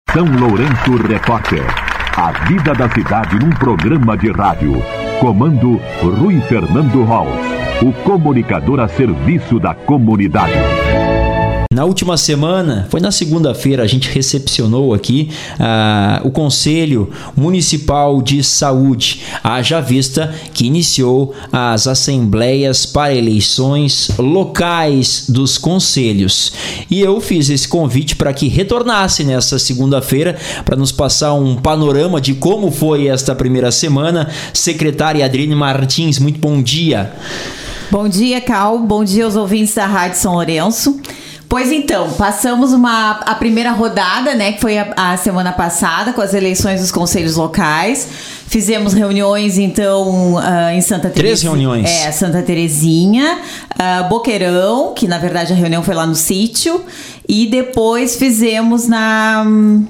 São Lourenço Repórter. A vida da cidade num programa de rádio. Comando Rui Fernando Holtz, o comunicador a serviço da comunidade. Na última semana, foi na segunda-feira, a gente recepcionou aqui o Conselho Municipal de Saúde, haja vista que iniciou as assembleias para eleições locais dos conselhos. E eu fiz esse convite para que retornasse nessa segunda-feira para nos passar um panorama de como foi esta primeira semana. Secretária Adriane Martins, muito bom dia. Bom dia, Cal. Bom dia aos ouvintes da Rádio São Lourenço. Pois então, passamos a primeira rodada, né, que foi a semana passada, com as eleições dos conselhos locais. Fizemos reuniões, então, em Santa Terezinha. 3 reuniões. Santa Terezinha, Boqueirão, que na verdade a reunião foi lá no sítio, e depois fizemos na...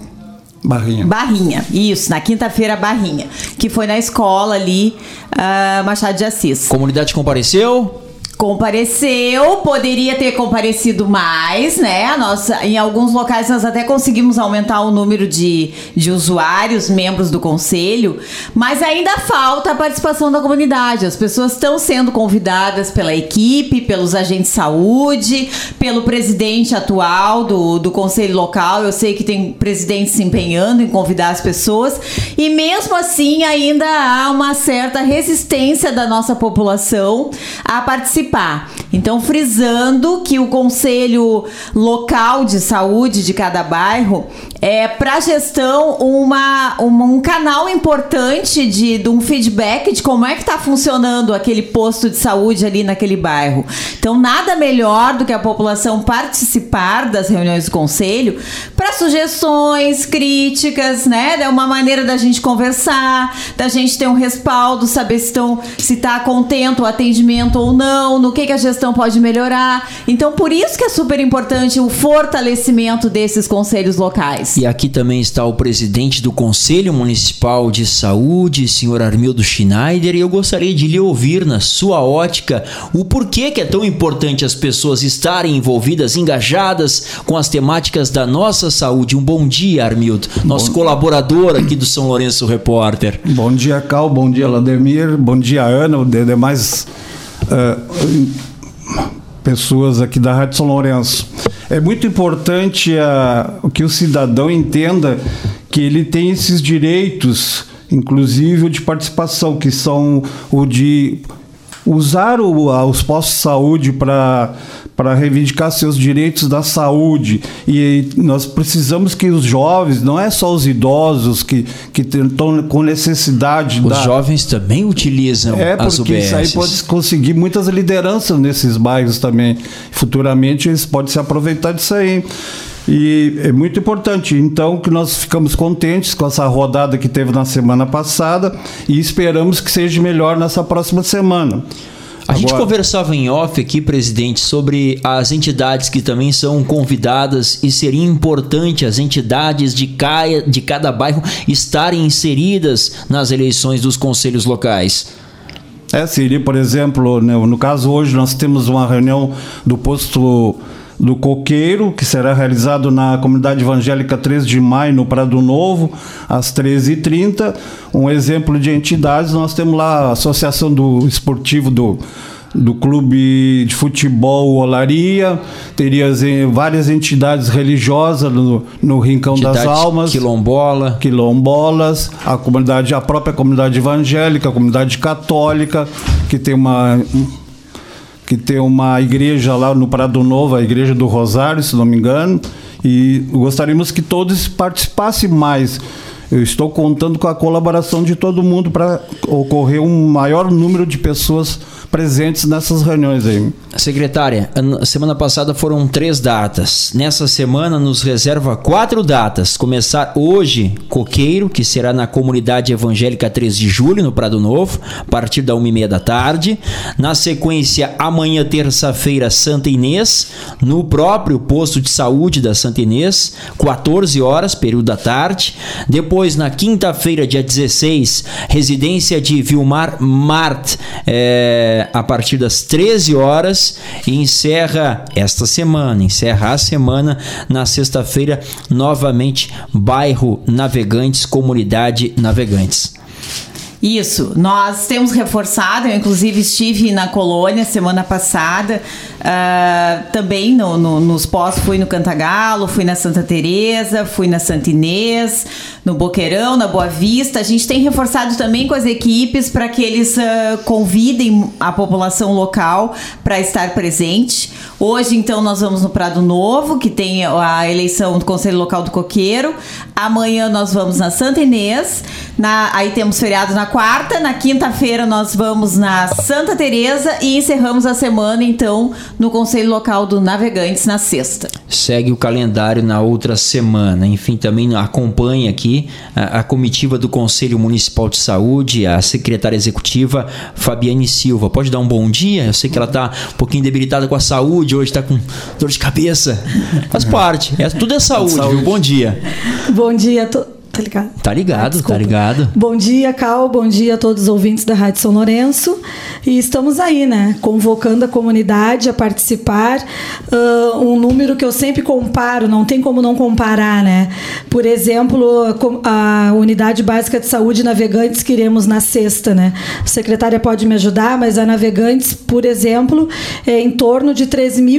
Barrinha, isso, na quinta-feira Barrinha, que foi na escola ali, Machado de Assis. Comunidade compareceu? Compareceu, poderia ter comparecido mais, né? Em alguns locais nós até conseguimos aumentar o número de usuários, membros do conselho, mas ainda falta a participação da comunidade. As pessoas estão sendo convidadas pela equipe, pelos agentes de saúde, pelo presidente atual do conselho local. Eu sei que tem presidente se empenhando em convidar as pessoas, e mesmo assim ainda há uma certa resistência da nossa população a participar. Então, frisando que o Conselho Local de Saúde de cada bairro é para a gestão um canal importante de um feedback de como é que está funcionando aquele posto de saúde ali naquele bairro. Então, nada melhor do que a população participar das reuniões do Conselho para sugestões, críticas, né? É uma maneira da gente conversar, da gente ter um respaldo, saber se está contente o atendimento ou não, no que a gestão pode melhorar. Então, por isso que é super importante o fortalecimento desses conselhos locais. E aqui também está o presidente do Conselho Municipal de Saúde, senhor Armildo Schneider, e eu gostaria de lhe ouvir, na sua ótica, o porquê que é tão importante as pessoas estarem envolvidas, engajadas com as temáticas da nossa saúde. Um bom dia, Armildo, nosso colaborador aqui do São Lourenço Repórter. Bom dia, Cal, bom dia, Lademir, bom dia, Ana, demais pessoas aqui da Rádio São Lourenço. É muito importante que o cidadão entenda que ele tem esses direitos, inclusive o de participação, que são o de usar os postos de saúde para reivindicar seus direitos da saúde. E nós precisamos que os jovens, não é só os idosos que estão com necessidade. Os jovens também utilizam as UBSs. Porque isso aí pode conseguir muitas lideranças nesses bairros também. Futuramente eles podem se aproveitar disso aí. E é muito importante, então, que nós ficamos contentes com essa rodada que teve na semana passada e esperamos que seja melhor nessa próxima semana. A gente conversava em off aqui, presidente, sobre as entidades que também são convidadas, e seria importante as entidades de cada bairro estarem inseridas nas eleições dos conselhos locais. Seria, por exemplo, no caso hoje nós temos uma reunião do posto do Coqueiro, que será realizado na comunidade evangélica 3 de maio, no Prado Novo, às 13h30. Um exemplo de entidades, nós temos lá a Associação Esportivo do Clube de Futebol Olaria, teria várias entidades religiosas no Rincão das Almas, quilombolas, a própria comunidade evangélica, a comunidade católica, que tem uma igreja lá no Prado Novo, a Igreja do Rosário, se não me engano, e gostaríamos que todos participassem mais. Eu estou contando com a colaboração de todo mundo para ocorrer um maior número de pessoas presentes nessas reuniões aí. Secretária, semana passada foram 3 datas. Nessa semana nos reserva 4 datas. Começar hoje, Coqueiro, que será na comunidade evangélica 3 de julho, no Prado Novo, a partir da 1h30 da tarde. Na sequência, amanhã, terça-feira, Santa Inês, no próprio posto de saúde da Santa Inês, 14 horas, período da tarde. Depois, na quinta-feira, dia 16, residência de Vilmar Mart, a partir das 13 horas e encerra a semana na sexta-feira, novamente, bairro Navegantes, comunidade Navegantes. Isso, nós temos reforçado, eu inclusive estive na colônia semana passada, também nos postos, fui no Cantagalo, fui na Santa Teresa, fui na Santa Inês, no Boqueirão, na Boa Vista. A gente tem reforçado também com as equipes para que eles convidem a população local para estar presente. Hoje, então, nós vamos no Prado Novo, que tem a eleição do Conselho Local do Coqueiro. Amanhã nós vamos na Santa Inês. Aí temos feriado na quarta. Na quinta-feira nós vamos na Santa Teresa e encerramos a semana, então, no Conselho Local do Navegantes na sexta. Segue o calendário na outra semana. Enfim, também acompanha aqui a comitiva do Conselho Municipal de Saúde, a secretária executiva Fabiane Silva. Pode dar um bom dia? Eu sei que ela está um pouquinho debilitada com a saúde, hoje está com dor de cabeça. Faz parte. Tudo é saúde, viu? Bom dia. Bom dia. Tá ligado? Tá ligado, tá ligado. Bom dia, Cal. Bom dia a todos os ouvintes da Rádio São Lourenço. E estamos aí, né? Convocando a comunidade a participar. Um número que eu sempre comparo, não tem como não comparar, né? Por exemplo, a Unidade Básica de Saúde Navegantes que iremos na sexta, né? A secretária pode me ajudar, mas a Navegantes, por exemplo, é em torno de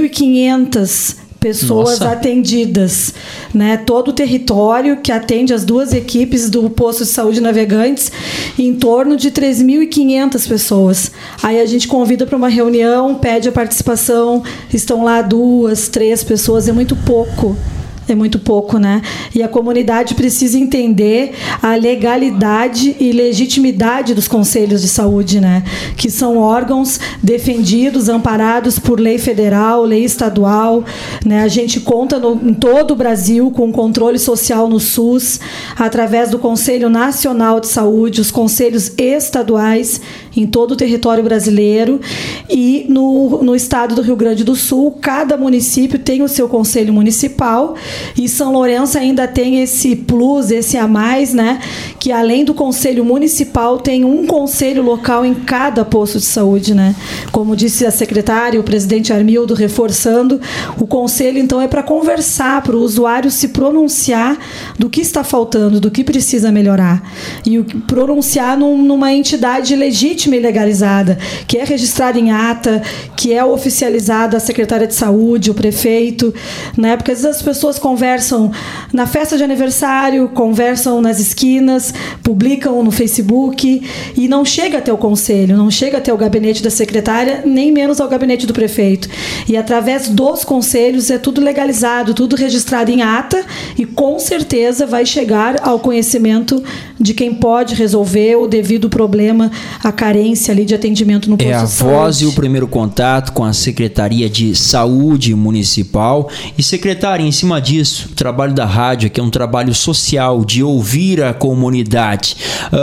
3.500 pessoas atendidas, né? Todo o território que atende as duas equipes do posto de saúde Navegantes, em torno de 3.500 pessoas. Aí a gente convida para uma reunião, pede a participação, estão lá 2, 3 pessoas, é muito pouco. É muito pouco, né? E a comunidade precisa entender a legalidade e legitimidade dos conselhos de saúde, né? Que são órgãos defendidos, amparados por lei federal, lei estadual, né? A gente conta em todo o Brasil com controle social no SUS, através do Conselho Nacional de Saúde, os conselhos estaduais em todo o território brasileiro, e no estado do Rio Grande do Sul, cada município tem o seu conselho municipal. E São Lourenço ainda tem esse plus, esse a mais, né? Que além do conselho municipal, tem um conselho local em cada posto de saúde, né? Como disse a secretária, o presidente Armildo, reforçando, o conselho, então, é para conversar, para o usuário se pronunciar do que está faltando, do que precisa melhorar. E pronunciar numa entidade legítima e legalizada, que é registrada em ata, que é oficializada a secretária de saúde, o prefeito, né? Porque às vezes as pessoas conversam na festa de aniversário, conversam nas esquinas, publicam no Facebook e não chega até o conselho, não chega até o gabinete da secretária, nem menos ao gabinete do prefeito. E através dos conselhos é tudo legalizado, tudo registrado em ata e com certeza vai chegar ao conhecimento de quem pode resolver o devido problema, a carência ali de atendimento no posto de saúde. É a voz e o primeiro contato com a Secretaria de Saúde Municipal. E, secretária, em cima disso, o trabalho da rádio aqui é um trabalho social, de ouvir a comunidade.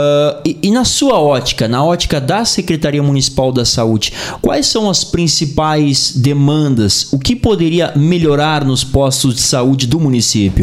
E na sua ótica, na ótica da Secretaria Municipal da Saúde, quais são as principais demandas? O que poderia melhorar nos postos de saúde do município?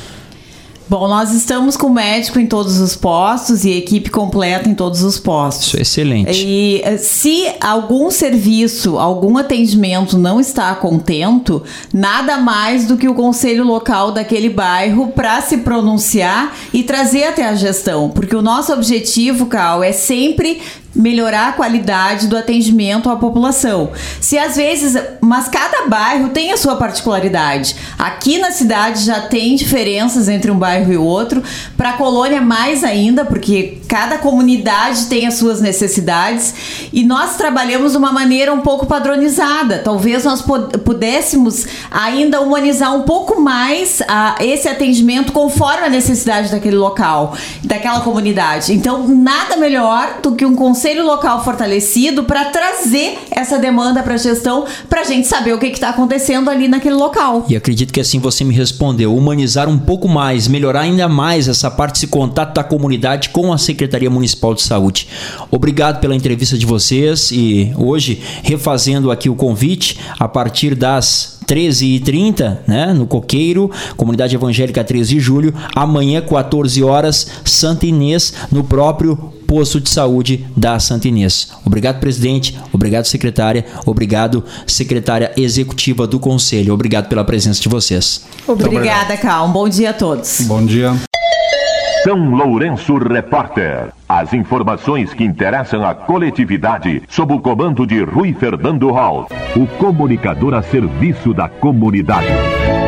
Bom, nós estamos com médico em todos os postos e equipe completa em todos os postos. Isso é excelente. E se algum serviço, algum atendimento não está contento, nada mais do que o conselho local daquele bairro para se pronunciar e trazer até a gestão. Porque o nosso objetivo, Cal, é sempre melhorar a qualidade do atendimento à população. Se às vezes, mas cada bairro tem a sua particularidade. Aqui na cidade já tem diferenças entre um bairro e outro, para a colônia mais ainda, porque cada comunidade tem as suas necessidades e nós trabalhamos de uma maneira um pouco padronizada. Talvez nós pudéssemos ainda humanizar um pouco mais esse atendimento conforme a necessidade daquele local, daquela comunidade. Então, nada melhor do que um conselho local fortalecido para trazer essa demanda para a gestão, para a gente saber o que está acontecendo ali naquele local. E acredito que assim você me respondeu, humanizar um pouco mais, melhorar ainda mais essa parte, esse contato da comunidade com a Secretaria Municipal de Saúde. Obrigado pela entrevista de vocês e hoje, refazendo aqui o convite, a partir das 13h30, né? No Coqueiro, Comunidade Evangélica 13 de Julho. Amanhã, 14 horas, Santa Inês, no próprio posto de saúde da Santa Inês. Obrigado, presidente. Obrigado, secretária. Obrigado, secretária executiva do Conselho. Obrigado pela presença de vocês. Obrigada, Cal. Um bom dia a todos. Bom dia. São Lourenço Repórter. As informações que interessam a coletividade sob o comando de Rui Fernando Hall, o comunicador a serviço da comunidade.